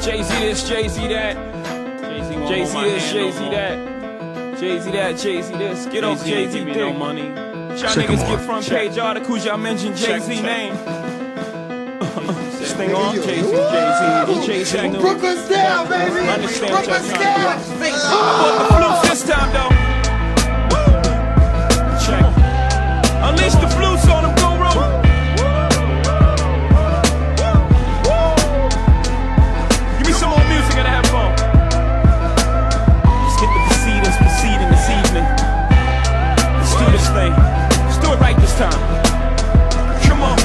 Jay-Z this, Jay-Z that. Jay-Z this, Jay-Z that. Jay-Z that, Jay-Z this. Get off Jay-Z dick. No money. Y'all niggas get front page articles, y'all mention Jay-Z name. This thing on Jay-Z, Jay-Z. Brooklyn's down, baby. Understand Brooklyn's down. I bought the flutes this time, though. Check. Unleash the flutes on them, go roll. Give me some more music and have fun. Let's get the proceeding this evening. Let's do this thing. Let's do it right this time. Come on.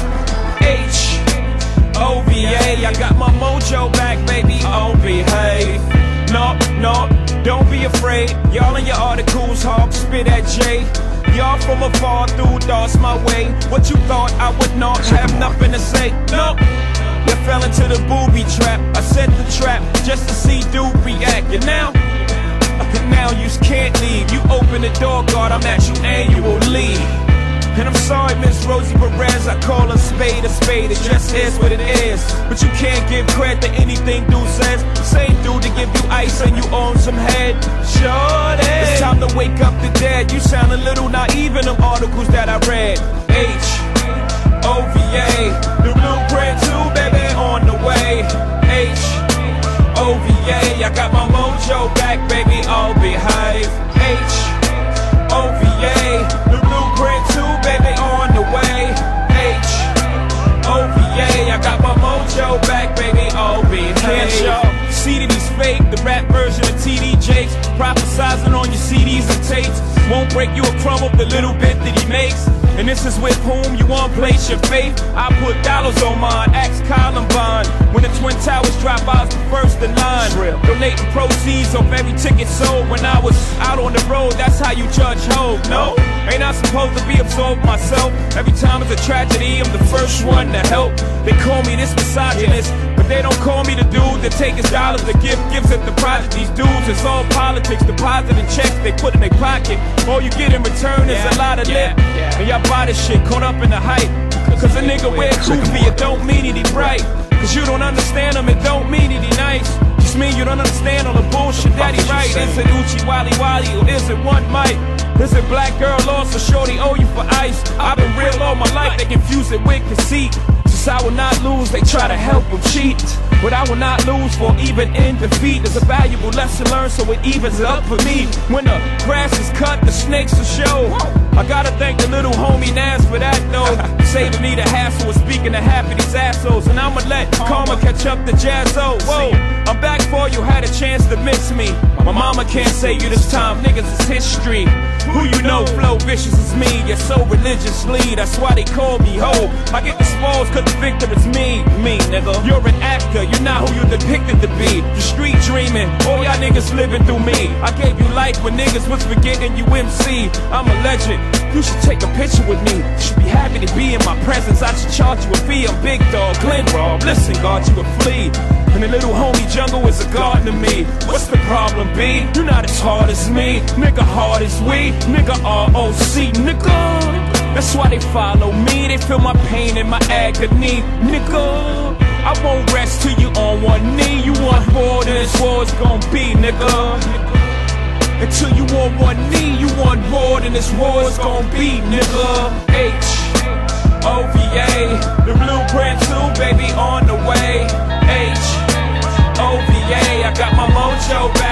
H-O-V-A, I got my mojo back, baby. Oh, behave. No, don't be afraid. Y'all in your articles, hog spit at Jay. Y'all from afar threw thoughts my way. What you thought I would not have nothing to say? No, you fell into the booby trap. I set the trap just to see dude react. And now you can't leave. You open the door, God, I'm at you annually. And I'm sorry, Miss Rosie Perez, I call a spade. It just is what it is. But you can't give credit to anything dude says. Same dude to give you ice and you own some head. Shorty, it's time to wake up the dead. You sound a little naive in them articles that I read. H-O-V-A, the blueprint too, baby, on the way. H-O-V-A, I got my mojo back, baby, I'll behave. H-O-V-A, the blueprint too, baby, on the way. H-O-V-A, I got my mojo back, baby, I'll behave. Can't y'all see that he's fake? The rap version of TD Jakes, prophesizing on your CDs and tapes. Won't break you a crumb of the little bit that he makes. And this is with whom you want to place your faith. I put dollars on mine, ask Columbine. When the Twin Towers drop, I was the first in line. Donating proceeds of every ticket sold. When I was out on the road, that's how you judge hope. No, ain't I supposed to be absorbed myself? Every time it's a tragedy, I'm the first one to help. They call me this misogynist, but they don't call me the dude that take his dollars to give gifts at the project. These dudes, it's all politics, depositing checks they put in their pocket. All you get in return is a lot of lip. And y'all buy this shit caught up in the hype. Cause a nigga wear goofy, it don't mean that he bright. Cause you don't understand him, it don't mean that he nice. Just mean you don't understand all the bullshit that he write. Is it Uchi Wally Wally or is it one mic? Is it black girl lost or shorty owe you for ice? I've been real all my life, they confuse it with conceit. Since I will not lose, they try to help them cheat. But I will not lose, for even in defeat there's a valuable lesson learned, so it evens up for me. When the grass is cut, the snakes will show. I gotta thank the little homie Nas for that though. Saving me the hassle of speaking to half of these assholes. And I'ma let karma catch up to Jazzo. Whoa, I'm back for you, had a chance to miss me. My mama can't say you this time, niggas is history. Who you know, flow vicious as me, you're so religiously, that's why they call me ho. I get the spoils cause the victim is me, nigga. You're an actor, you're not who you're depicted to be. You're street dreaming, all y'all niggas living through me. I gave you life when niggas was forgetting you MC. I'm a legend, you should take a picture with me. You should be happy to be in my presence, I should charge you a fee. I'm Big Dog, Glenn Rob, listen, God, you a flea. And the little homie Jungle is a garden to me. What's the problem, B? You're not as hard as me, nigga, hard as we. Nigga, R.O.C., nigga. That's why they follow me, they feel my pain and my agony. Nigga, I won't rest till you on one knee. You want more than this war's gon' be, nigga. Until you on one knee, you want more than this war's gon' be, nigga. H-O-V-A, the blueprint too, baby, on the way. H-O-V-A, I got my mojo back.